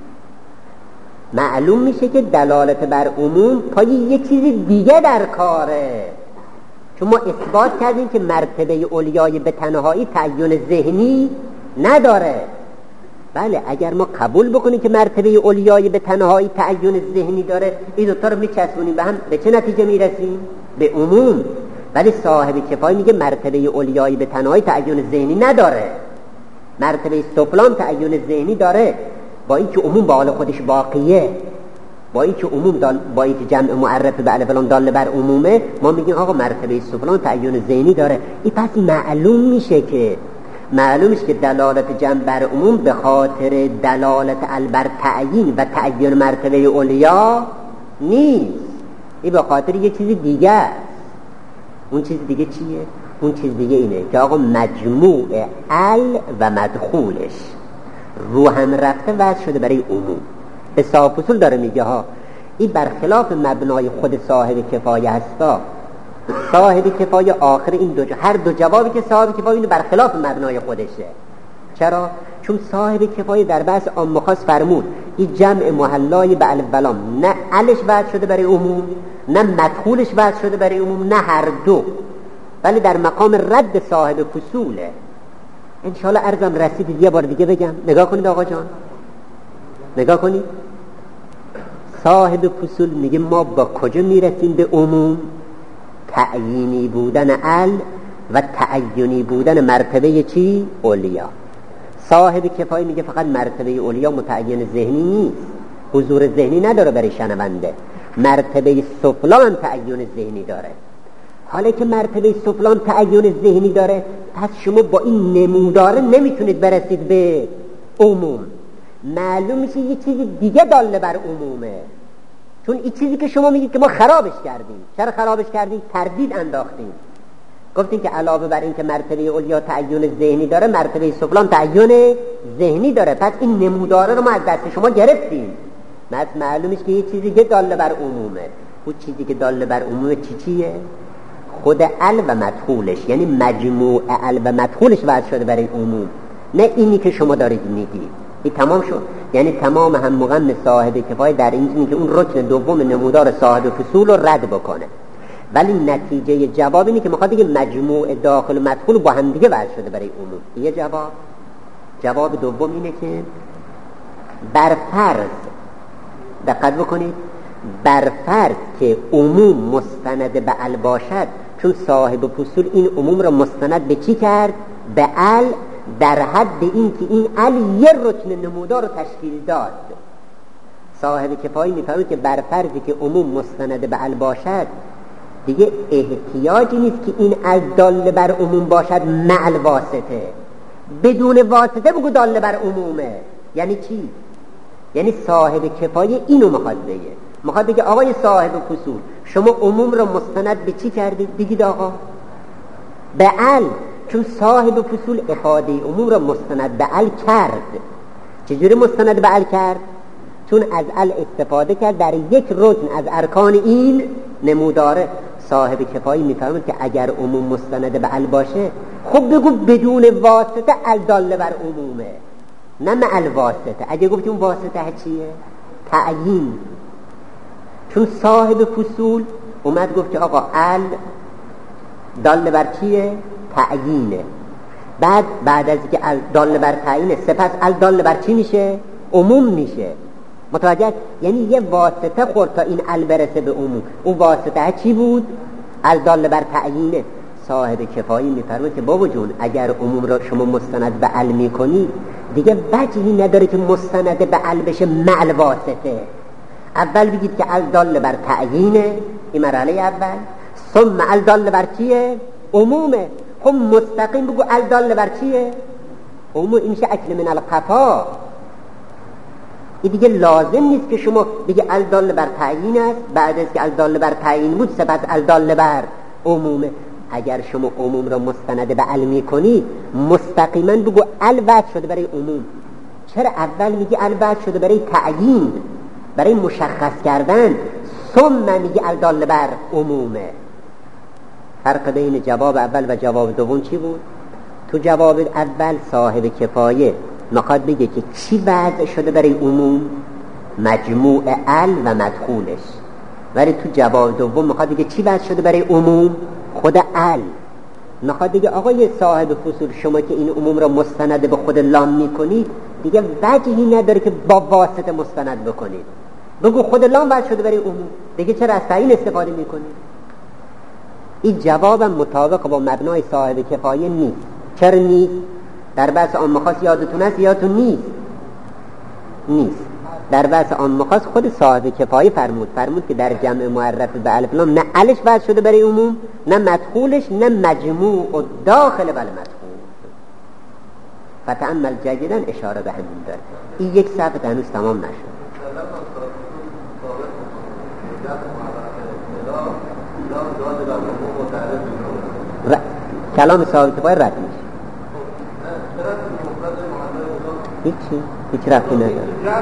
معلوم میشه که دلالت بر عموم پای یک چیز دیگه در کاره، چون ما اثبات کردیم که مرتبه علیای به تنهایی تعیین ذهنی نداره. بله اگر ما قبول بکنیم که مرتبه علیای به تنهایی تعیین ذهنی داره، این دوتا رو میچسبونیم به هم، به چه نتیجه میرسیم؟ به عموم. ولی صاحب کفایه میگه مرتبه علیای به تنهایی تعیین ذهنی نداره، مرتبه سفلان تعیین ذهنی داره، با اینکه عموم با حال خودش باقیه، با اینکه عموم دال با اینکه جمع معرف به الف و لام دال بر عمومه، ما میگیم آقا مرتبه سفلان تعیین ذهنی داره. این پس معلوم میشه که معلوم میشه که دلالت جمع بر عموم به خاطر دلالت البر تعیین و تعیین مرتبه علیا نیست، این به خاطر یه چیز دیگه است. اون چیز دیگه چیه؟ اون چیز دیگه اینه که آقا مجموع ال و مدخولش رو هم رفته وضع شده برای عموم. به صاحب فصول داره میگه ها، این برخلاف مبنای خود صاحب کفایه هستا. صاحب کفایه آخر این دو جا... هر دو جوابی که صاحب کفایه اینو برخلاف مبنای خودشه. چرا؟ چون صاحب کفایه در بحث عام خاص فرمود این جمع محلای به الف و لام نه الش وضع شده برای عموم، نه مدخولش وضع شده برای عموم، نه هر دو. ولی در مقام رد صاحب فصوله، انشاءالله عرضم رسید یه بار دیگه بگم. نگاه کنید آقا جان، نگاه کنید. صاحب فصول میگه ما با کجا میرسیم به عموم؟ تعیینی بودن ال و تعینی بودن مرتبه چی؟ اولیا. صاحب کفایه میگه فقط مرتبه اولیا متعین ذهنی نیست، حضور ذهنی نداره برای شنونده. مرتبه سفلان تعین ذهنی داره. حالا که مرتبه سفلان تعین ذهنی داره، پس شما با این نموداره نمیتونید برسید به عموم. معلوم میشه یه چیز دیگه داله بر عمومه. چون این چیزی که شما میگید که ما خرابش کردیم. چرا خرابش کردیم؟ تردید انداختیم. گفتیم که علاوه بر این که مرتبه اولیا تعین ذهنی داره، مرتبه سفلان تعین ذهنی داره. پس این نموداره رو ما از دست شما گرفتیم. پس معلومه که یه چیزی که داله بر عمومه. اون چیزی که داله بر عمومه چی چیه؟ خود ال و مدخولش، یعنی مجموع ال و مدخولش وضع شده برای عموم، نه اینی که شما دارید میگید. این تمام شد. یعنی تمام هم مغم صاحب کفایه در این که اون رکن دوم نمودار صاحب فصول رو رد بکنه. ولی نتیجه جواب اینه که میخواد بگه مجموع داخل و مدخول با هم دیگه وضع شده برای عموم. یه جواب. جواب دوم اینه که بر فرض، دقت بکنید، بر فرض که عموم مستند به ال باشد، چون صاحب فصول این عموم را مستند به چی کرد؟ به ال، در حد این که این ال یه رکن نمودار رو تشکیل داد. صاحب کفایی میفهمید که بر فرضی که عموم مستند به ال باشد، دیگه احتیاجی نیست که این ال داله بر عموم باشد مع الواسطه. بدون واسطه بگو داله بر عمومه. یعنی چی؟ یعنی صاحب کفایه اینو میخواد بگه. میخواد بگه آقای صاحب فصول، شما عموم رو مستند به چی کردید؟ بگید آقا به ال. چون صاحب فصول افاده عموم رو مستند به ال کرد. چجوری مستند به ال کرد؟ چون از ال استفاده کرد در یک رکن از ارکان این نموداره. صاحب کفایی میفهمد که اگر عموم مستند به ال باشه، خب بگو بدون واسطه ال داله بر عمومه، نه مع الواسطه. اگه گفتیم اون واسطه چیه؟ تعیین. چون صاحب فصول اومد گفت که آقا ال داله بر چیه؟ تعیینه. بعد بعد از که ال داله بر تعیینه، سپس ال داله بر چی میشه؟ عموم میشه. متوجه؟ یعنی یه واسطه خورد تا این ال برسه به عموم. اون واسطه چی بود؟ ال داله بر تعیینه. صاحب کفایی میفرماید که بابا جون، اگر عموم را شما مستند به ال میکنی، دیگه وجهی نداره که مستند به ال بشه مع الواسطه. اول بگید که ال داله بر تعیینه، این مرحله اول. ثم ال داله بر چیه؟ عمومه. خب مستقیم بگو ال داله بر چیه؟ عموم. این میشه اکل من القفا. این دیگه لازم نیست که شما بگی ال داله بر تعیین است، بعد از که ال داله بر تعیین بود سپس ال داله بر عمومه. اگر شما عموم را مستند به ال میکنی، مستقیما بگو ال وضع شده برای عموم. چرا اول میگی ال وضع شده برای تعیین، برای مشخص کردن، ثم میگی ال داله بر عمومه؟ فرق بین جواب اول و جواب دوم چی بود؟ تو جواب اول صاحب کفایه میخواد بگه که چی وضع شده برای عموم؟ مجموع ال و مدخولش. ولی تو جواب دوم میخواد بگه چی وضع شده برای عموم؟ خود ال. میخواد بگه آقای صاحب فصول، شما که این عموم را مستند به خود لام میکنید، دیگه وجهی نداره که با واسطه مستند بکنید. بگو خود لام وضع شده برای عموم، دیگه چرا از تعیین استفاده میکنید؟ این جوابم مطابق با مبنای صاحب کفایه نیست. چرا نیست؟ در بحث عامه خاص یادتون هست یادتون نیست؟ نیست. در بحث عامه خاص خود صاحب کفایه فرمود فرمود که در جمع معرف به الف لام نه الش وضع شده برای عموم، نه مدخولش، نه مجموع و داخل بل مدخول. فتأمل جدیدن اشاره به همین داره. این یک صفحه هنوز تمام نشد. ر... کلام صاحب کفایه رد میشه. هیچی هیچ رفتی نداره.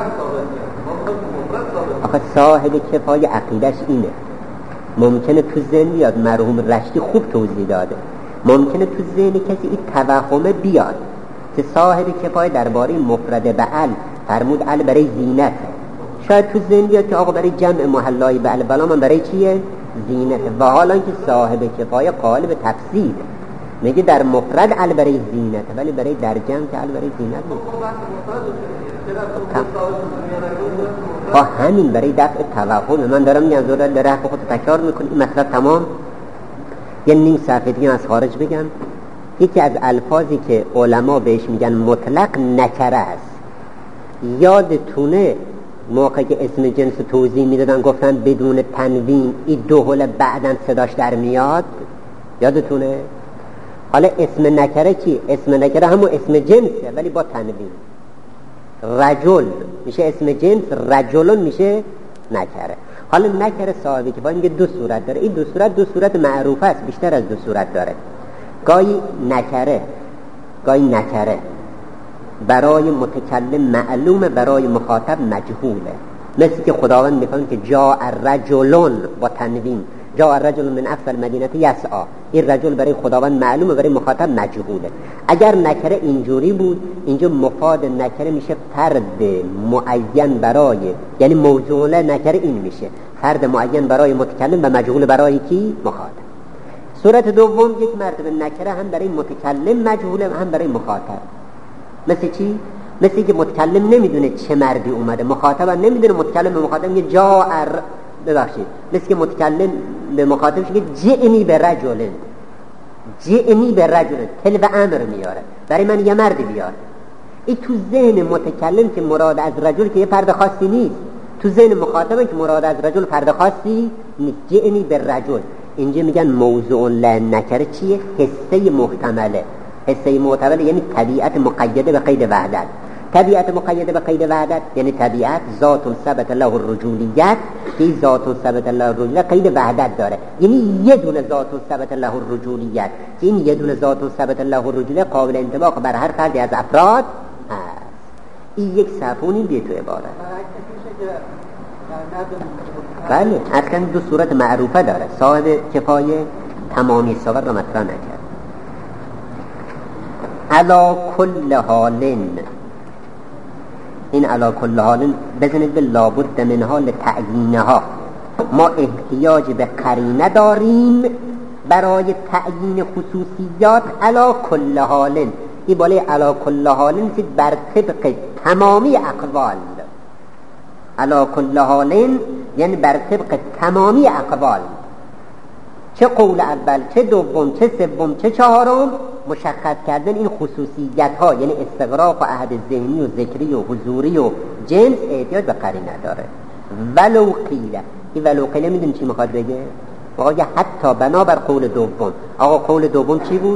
آخه صاحب کفایه عقیدش اینه. ممکنه تو ذهن بیاد، مرحوم رشدی خوب توضیح داده، ممکنه تو ذهن کسی این توهمه بیاد که صاحب کفایه درباره مفرد بعل فرمود ال برای زینته. شاید تو ذهن بیاد که آقا برای جمع محلای بعل بلا من برای چیه؟ زینته. و حالا که صاحب کفایه قائل به تفسیر، میگه در مفرد ال برای زینت، ولی برای در جمع که ال برای زینت نیست. با همین برای دفع توهم من دارم میگم زوره داره حق خود تکرار میکنی. این مطلب تمام یه نیم صفحه دیگه از خارج بگم. یکی از الفاظی که علما بهش میگن مطلق نکره است. یادتونه موقعی که اسم جنس توضیح میدادن گفتن بدون تنوین این دو حل بعدن صداش در میاد؟ یادتونه؟ حالا اسم نکره چی؟ اسم نکره همون اسم جنسه ولی با تنوین. رجل میشه اسم جنس، رجلون میشه نکره. حالا نکره صاحبی که باید میگه دو صورت داره. این دو صورت دو صورت معروف است، بیشتر از دو صورت داره. گاهی نکره گاهی نکره برای متکلم معلومه، برای مخاطب مجهوله. مثل که خداوند میگه که جاء الرجلون با تنوین، جاء الرجل من اقصى المدینه یسعی. این رجل برای خداوند معلومه، برای مخاطب مجهوله. اگر نکره اینجوری بود، اینجا مفاد نکره میشه فرد معین برای، یعنی موضوع نکره این میشه فرد معین برای متکلم و مجهول برای کی؟ مخاطب. صورت دوم یک مرتبه نکره هم برای متکلم مجهوله هم برای مخاطب. مثل چی؟ مثل که متکلم نمیدونه چه مردی اومده، مخاطب هم نمیدونه، متکلم به مخاطب میگه جاء ر... ببخشید مثل که متکلم به مخاطبش میگه جئنی به رجل، جئنی به رجل، تل و امر میاره، برای من یه مرد بیار. این تو ذهن متکلم که مراد از رجل که یه فرد خاصی نیست، تو ذهن مخاطب که مراد از رجل فرد خاصی نیست. جئنی به رجل. اینجا میگن موضوع نکره چیه؟ حسه محتمله. حسه محتمله یعنی طبیعت مقیده به قید وحدت. طبیعت مقیده به قید وحدت یعنی طبیعت ذات ثبت له الرجولیت، که ذات ثبت له الرجولیت قید وحدت داره، یعنی یه دونه ذات ثبت له الرجولیت، که این یه دونه ذات ثبت له الرجولیت قابل انطباق بر هر فردی از افراد هست. این یک صفونی بیه تو عبارت. بله اصلا دو صورت معروفه داره. صاحب کفایه تمامی صور رو مطرح نکرد. علا کل حالن، این علا کل حالن بزنید به لابد من حال تعیینها. ما احتیاج به قرینه داریم برای تعیین خصوصیات علا کل حالن. این بالای علا کل حالن سید بر طبق تمامی اقوال. علا کل حالن یعنی بر طبق تمامی اقوال، چه قول اول چه دوم چه سوم چه چهارم، مشخص کردن این خصوصیت ها یعنی استغراق و عهد ذهنی و ذکری و حضوری و جنس احتیاج به قرینه داره. ولو قیل، این ولو قیل میدونی چی میخواد بگه؟ آقا حتی بنابر قول دوم. آقا قول دوم چی بود؟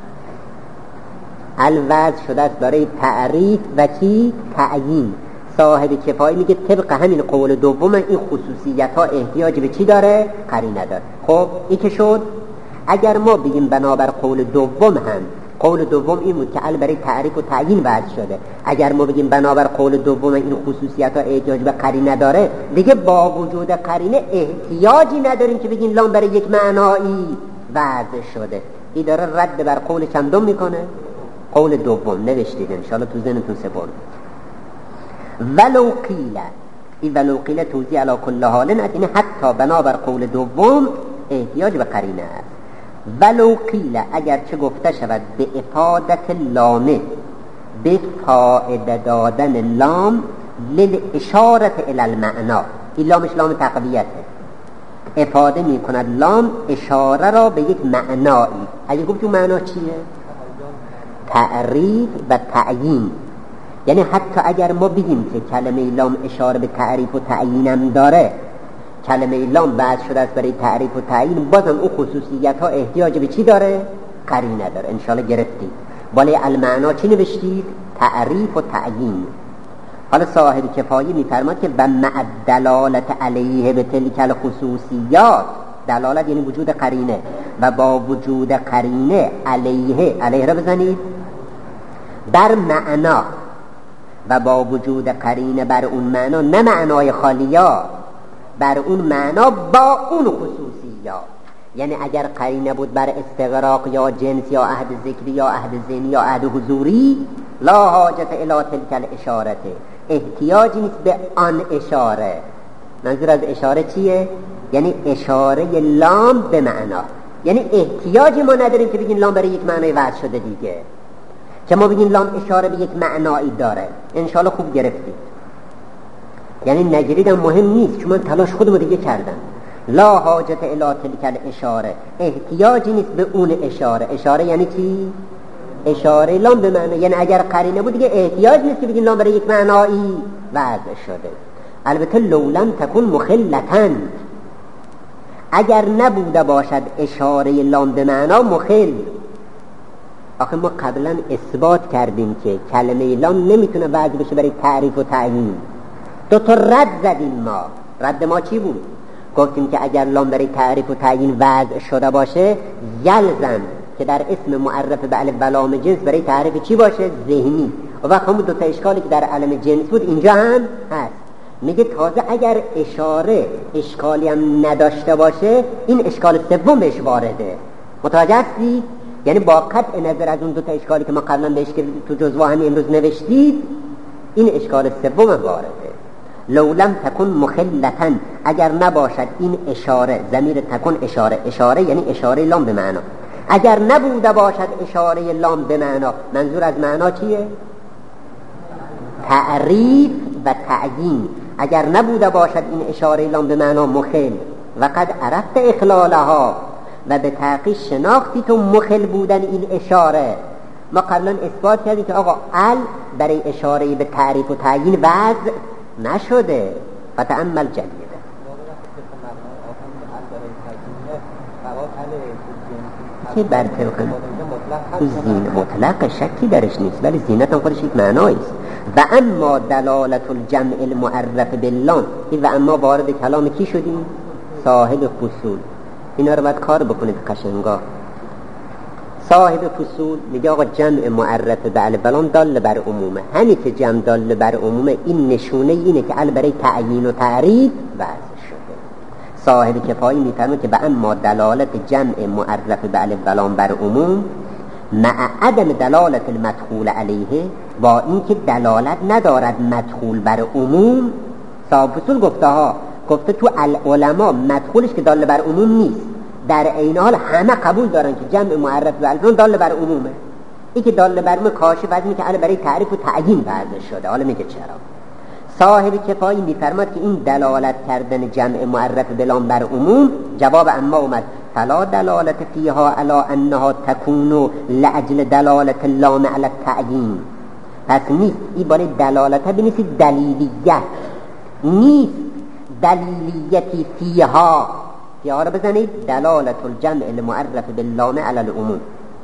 الوضع شده است برای تعریف و چی؟ تعیین. صاحب کفایه میگه طبق همین قول دوم این خصوصیت ها احتیاج به چی داره؟ قرینه داره. خب این که شد. اگر ما بگیم بنابر قول دوم هم، قول دوم این بود که ال برای تعریف و تعیین وضع شده، اگر ما بگیم بنابر قول دوم این خصوصیت ها احتیاج به قرینه داره، دیگه با وجود قرینه احتیاجی نداریم که بگیم لام برای یک معنایی وضع شده. این داره رد بر قول چندم میکنه؟ قول دوم. نوشتید انشاءالله تو ذهنتون سپرد. ولو قیل، این ولو قیل توضیح علی کل حال این حتی بنابر قول دوم احتیاج به قرینه است. ولو قیل اگر چه گفته شود به افادت لامه، به فائده دادن لام للاشارت الی المعنا، این لامش لام تقویته، افاده می کند لام اشاره را به یک معنایی. اگه گفت اون معنا چیه؟ تعریف و تعیین. یعنی حتی اگر ما بگیم که کلمه لام اشاره به تعریف و تعیین هم داره، کلمه لام بعد شده است برای تعریف و تعیین، بازم اون خصوصیت ها احتیاج به چی داره؟ قرینه داره. انشاءالله گرفتید. بالای المعنا چی نوشتید؟ تعریف و تعیین. حالا صاحب کفایه میفرماد که و مع دلالت علیه به تلک الخصوصیات، دلالت یعنی وجود قرینه، و با وجود قرینه علیه، علیه را بزنید بر معنا، و با وجود قرینه بر اون معنا، نه معنای خالیا، بر اون معنا با اون خصوصیات. یعنی اگر قرینه بود بر استغراق یا جنس یا عهد ذکری یا عهد ذهنی یا عهد حضوری، لا حاجت الی تلک الاشاره، احتیاجی نیست به آن اشاره. منظور از اشاره چیه؟ یعنی اشاره لام به معنا. یعنی احتیاجی ما نداریم که بگیم لام برای یک معنای وضع شده دیگه، که ما بگیم لام اشاره به یک معنایی داره. انشالله خوب گرفتید. یعنی نگیریدم مهم نیست، چون من تلاش خودم دیگه کردم. لا حاجت الی تلک الاشاره، احتیاجی نیست به اون اشاره. اشاره یعنی چی؟ اشاره لام به معنی، یعنی اگر قرینه بود دیگه احتیاج نیست که بگیم لام برای یک معنایی وضع شده. البته لولم تکن مخلتن، اگر نبوده باشد اشاره لام به معنا مخل. آخه ما قبلا اثبات کردیم که کلمه لام نمیتونه وضع بشه برای تعریف و تعیین. دو تا رد زدیم ما. رد ما چی بود؟ گفتیم که اگر لام برای تعریف و تعیین وضع شده باشه یلزم که در اسم معرف به الف و لام جنس برای تعریف چی باشه؟ ذهنی. و وقت همون دو تا اشکالی که در علم جنس بود اینجا هم هست. میگه تازه اگر اشاره اشکالی هم نداشته باشه این اشکال سوم بهش وارده. متوجه هستی؟ یعنی با قطع نظر از اون دو تا اشکالی که ما قبلا بهش که تو جزوه همین امروز نوشتید این اشکال سوم وارده. لولم تکن مخلتن، اگر نباشد این اشاره، ضمیر تکن اشاره، اشاره یعنی اشاره لام به معنا، اگر نبوده باشد اشاره لام به معنا، منظور از معنا چیه؟ تعریف و تعیین. اگر نبوده باشد این اشاره لام به معنا مخل و قد عرفت اخلالها، و به تحقیق شناختی تو مخل بودن این اشاره. ما قبلا اثبات کردیم که آقا ال برای اشاره به تعریف و تعیین وضع نشده. فتأمل جلیده. که بر طبق زین مطلق شکی درش نیست، ولی زینت هم خودش یک معنایی است. و اما دلالت الجمع المعرف باللام، و اما وارد کلام کی شدیم؟ صاحب فصول. اینا رو باید کار بکنید قشنگا. صاحب فصول میگه آقا جمع معرف به الف و لام دال بر عمومه. همین که جمع دال بر عمومه این نشونه اینه که ال برای تعیین و تعریف وضع شده. صاحب کفایی میفرمه که به اما دلالت جمع معرف به الف و لام بر عموم مع عدم دلالت المدخول علیه، با اینکه دلالت ندارد مدخول بر عموم. صاحب فصول گفته ها گفته تو العلماء مدخولش که دال بر عموم نیست، در این حال همه قبول دارن که جمع معرف به الف دال بر عمومه. این که دال بر عموم کاشف از اینه که ال برای تعریف و تعیین وضع شده. حالا میگه چرا؟ صاحب کفایی میفرماد که این دلالت کردن جمع معرف به لام بر عموم، جواب اما اومد فلا دلالت فیها علی انها تکون لاجل دلالت اللام علی التعیین. پس نیست این برای دلالت بنویسید دلیلیت، نیست دلیلیتی فیها. فیها رو بزنید دلالت الجمع المعرف باللام علی العموم.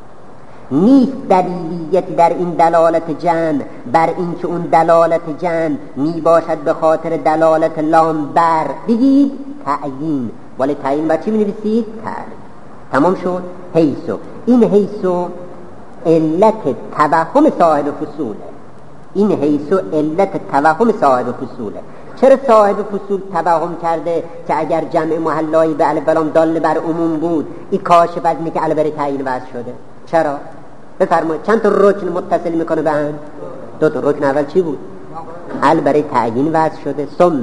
نیست دلیلیتی در این دلالت جمع بر این که اون دلالت جمع می باشد به خاطر دلالت لام بر بگید تعیین. ولی تعیین بر چی می نویسید؟ تعیین. تمام شد؟ حیثو. این حیثو علت توهم صاحب فصوله. این حیثو علت توهم صاحب فصوله. چرا صاحب فصول توهم کرده که اگر جمع محلایی به الف و لام دال بر عموم بود این کاشف از اینه که ال برای تعیین وضع شده؟ چرا؟ بفرمایید چند تا رکن متصل میکنه به هم؟ دو تا رکن. اول چی بود؟ ال برای تعیین وضع شده. ثم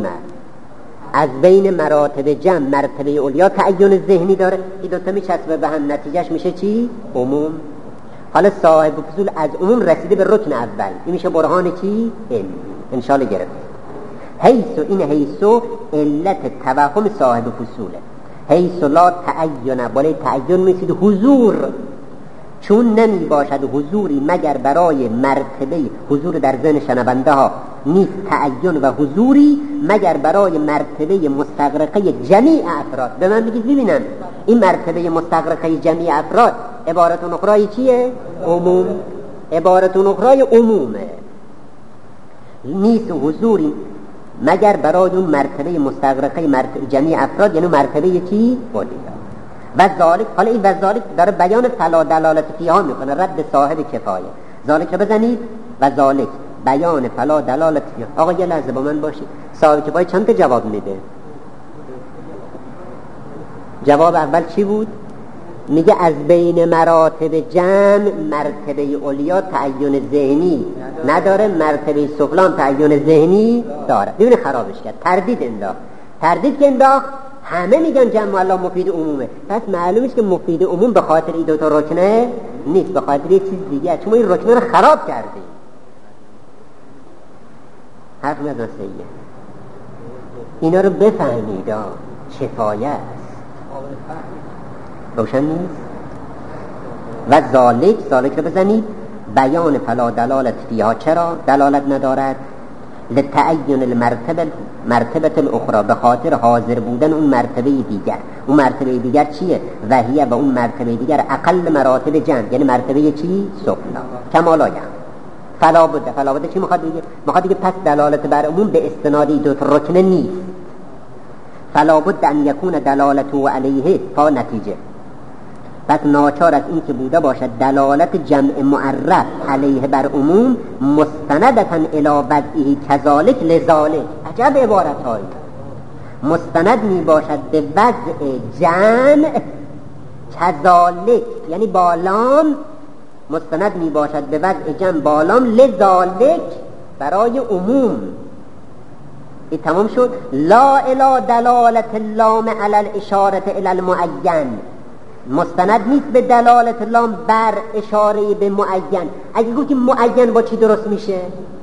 از بین مراتب جمع مرتبه اولیا تعین ذهنی داره. این دو تا میچسبه به هم، نتیجهش میشه چی؟ عموم. حالا صاحب فصول از عموم رسیده به رکن اول، این میشه برهان چی؟ علمی. ان شاء الله گرفت. حیث این حیث علت توهم صاحب فصوله. حیث لا تعین، ولی تعین میشد حضور، چون نمی باشد حضوری مگر برای مرتبه حضور در ذهن شنونده ها، نیست تعین و حضوری مگر برای مرتبه مستغرقه جمیع افراد. به من بگید ببینم این مرتبه مستغرقه جمیع افراد عبارت اخرای چیه؟ عموم. عبارت اخرای عمومه. نیست حضوری مگر برای اون مرتبه مستغرقه مرتبه جمیع افراد، یعنی مرتبه چی؟ اولیا. و ذالک، حالا این و ذالک داره بیان فلا دلالت فیها میکنه، رد صاحب کفایه. ذالک رو بزنید و ذالک بیان فلا دلالت فیها. آقا یه لحظه با من باشید. صاحب کفایه چند تا جواب میده؟ جواب اول چی بود؟ میگه از بین مراتب جمع مرتبه اولیا تعین ذهنی نداره، مرتبه سفلان تعین ذهنی داره. ببین خرابش کرد، تردید انداخت. تردید که انداخت همه میگن جمع الله مفید عمومه، پس معلومه که مفید عموم به خاطر این دو تا رکنه نیست، به خاطر یک چیز دیگه، چون این رکنه رو خراب کرده. حرف نزن سیه، اینا رو بفهمید، کفایه است. روشن نیست؟ و ذالک، ذالک رو بزنید، بیان فلا دلالت فیها، چرا دلالت ندارد؟ لتعین المرتبه مرتبه الاخرى، به خاطر حاضر بودن اون مرتبه دیگر. اون مرتبه دیگر چیه؟ وحیه، و اون مرتبه دیگر اقل مراتب جمع، یعنی مرتبه چی؟ سفلا، کمالا جمع. فلا بده، فلا بده چی میخواد بگه؟ میخواد بگه پس دلالت بر عموم به استنادی دو تا رکن نیست. فلا بد ان یکون دلالته علیه، تا نتیجه، پس ناچار از این که بوده باشد دلالت جمع معرف علیه بر عموم مستندتا الی وضعه کذالک لذالک. عجب عبارت های، مستند می باشد به وضع جمع کذالک، یعنی بالام، مستند می باشد به وضع جمع بالام لذالک، برای عموم. این تمام شد. لا الی دلالت اللام علی الاشاره الی المعین، مستند نیست به دلالت لام بر اشاره به معین. اگه گفتیم معین با چی درست میشه؟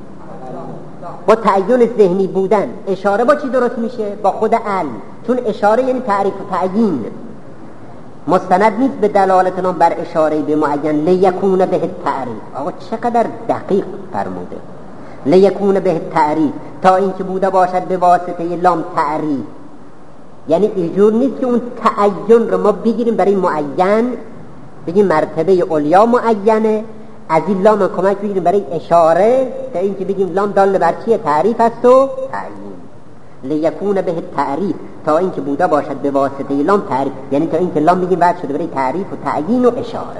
با تعین ذهنی بودن. اشاره با چی درست میشه؟ با خود ال، چون اشاره یعنی تعریف و تعیین. مستند نیست به دلالت لام بر اشاره به معین. لیکون به تعریف، آقا چقدر دقیق فرموده، لیکون به تعریف، تا اینکه بوده باشد به واسطه لام تعریف. یعنی اینجور نیست که اون تعین رو ما بگیریم برای معین، بگیم مرتبه علیا معینه، از این لام کمک بگیریم برای اشاره، تا این که بگیم لام دال بر چیه؟ تعریف است و تعیین. لیکون به تعریف، تا این که بوده باشد به واسطه لام تعریف، یعنی تا این که لام بگیم بعد شده برای تعریف و تعیین و اشاره.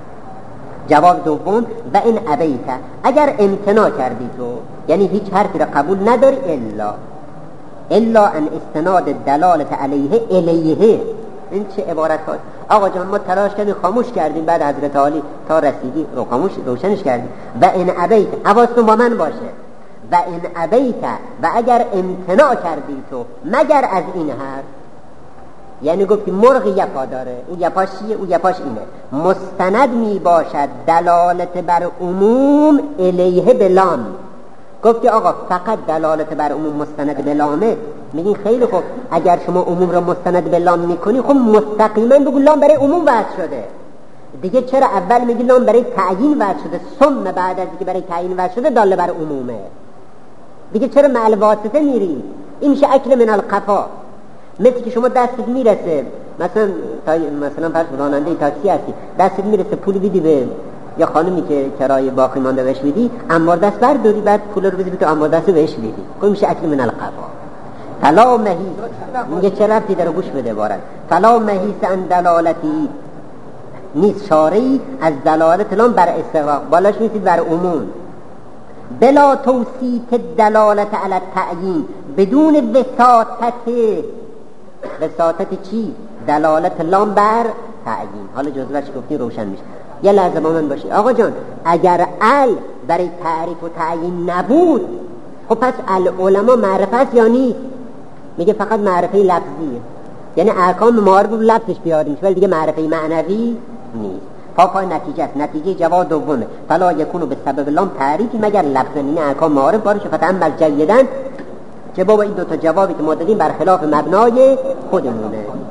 جواب دوم، و این ابیت، اگر امتناع کردی تو، یعنی هیچ حرفی را قبول نداری الا الا ان استناد دلالت علیه الیه. این چه عبارت ها؟ آقا جان ما تلاش کردیم خاموش کردیم، بعد حضرت عالی تا رسیدی رو خاموش روشنش کردیم. و این ابیت، حواستون با من باشه، و این ابیت، و اگر امتناع کردی تو مگر از این حرف، یعنی گفتی مرغ یپا داره، اون یپاش چیه؟ اون یپاش اینه. مستند می باشد دلالت بر عموم الیه بلام. گفتی آقا فقط دلالت بر عموم مستند به لامه، میگین خیلی خوب، اگر شما عموم را مستند به لام میکنی، خب مستقیما بگو لام برای عموم وضع شده دیگه. چرا اول میگی لام برای تعیین وضع شده، ثم بعد از اینکه برای تعیین وضع شده داله بر عمومه دیگه؟ چرا مع الواسطه میری؟ این میشه اکل من القفا. مثل که شما دستت میرسه، مثلا مثلا فرض راننده تاکسی هستی، دستت میرسه پول بدی به یا خانمی که کرایه باقی مانده بهش بدی، انبار دست برداری، بعد پول رو بذاری تو انبار دست بهش بدی، خب میشه اکل من القفا. فلا مهی، میگه چه رفتی در گوش بده بارد. فلا مهی ان دلالتی، نیست شارعی از دلالت لام بر استغراق، بالاش نیستید بر عموم. بلا توصیف دلالت علی التعیین، بدون وساطت. وساطت چی؟ دلالت لام بر تعیین. حالا جزوهش گفتی روشن میشه. یه لحظه با من باشی. آقا جان اگر ال برای تعریف و تعیین نبود، خب پس العلماء معرفه است یا نیست؟ میگه فقط معرفه لفظیه، یعنی احکام معارف رو لفظش بیاد میشه، ولی دیگه معرفه معنوی نیست. پا پای نتیجه است. نتیجه جواب دومه، فلا یکونو به سبب لام تعریفی مگر لفظ، این احکام معارف باشه فتعمل جیدن. که بابا این دوتا جوابی که ما دادیم برخلاف مبنای خودمونه.